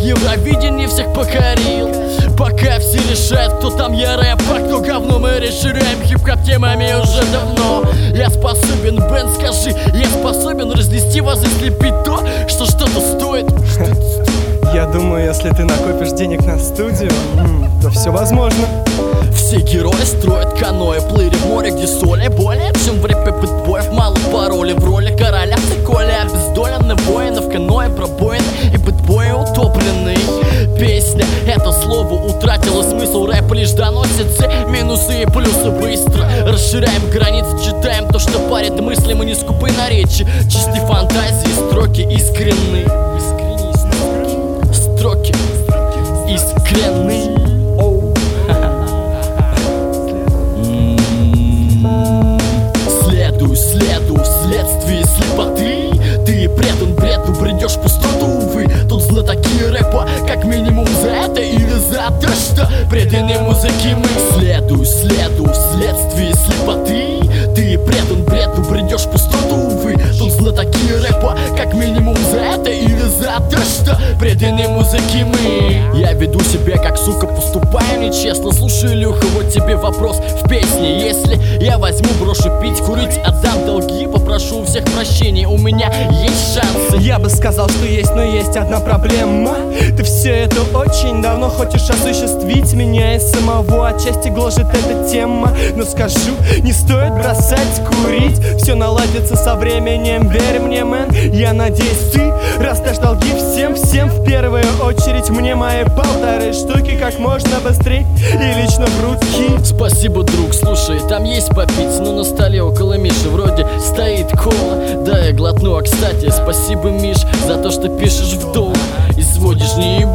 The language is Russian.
Евровидение всех покорил. Пока все решают, кто там я рэп, а кто говно, мы расширяем хип-хоп темами уже давно. Я способен, Бен, скажи, я способен разнести вас и слепить то, что что-то стоит. Я думаю, если ты накопишь денег на студию, то все возможно. Все герои строят каноэ, плыли в море, где соли более, чем в рэпе бэтбоев. Мало паролей в роли короля в циколе, обездоленный воинов в каноэ пробоины и бэтбои утопленный. Песня, это слово утратило смысл, рэп лишь доносится минусы и плюсы быстро. Расширяем границы, читаем то, что парит мысли, мы не скупы на речи, чистой фантазии, строки искренны. Строки искренны. Следуй вследствие слепоты. Ты предан бреду, бредешь в пустоту, увы. Тут знатоки рэпа, как минимум за это или за то, что преданы музыке мы. Следуй вследствие слепоты. Ты предан бреду, бредешь в пустоту, увы. Тут знатоки рэпа, как минимум за это или за то, что преданы музыке мы. Я веду себя как сука, поступаю нечестно. Слушай, Илюха, вот тебе вопрос в песне. Если я возьму, брошу пить, курить, отдам долги, попрошу у всех прощения, у меня есть шансы. Я бы сказал, что есть, но есть одна проблема. Ты все это очень давно хочешь осуществить. Меня и самого отчасти гложет эта тема. Но скажу, не стоит бросать курить. Все наладится со временем, верь мне, мэн. Я надеюсь, ты раздашь долги всем в первую очередь мне мои 1,5 штуки как можно быстрее и лично в руки. Спасибо, друг, слушай, там есть попить, но на столе около Миши вроде стоит кола. Да, я глотну, а кстати, спасибо, Миш, за то, что пишешь в долг и сводишь не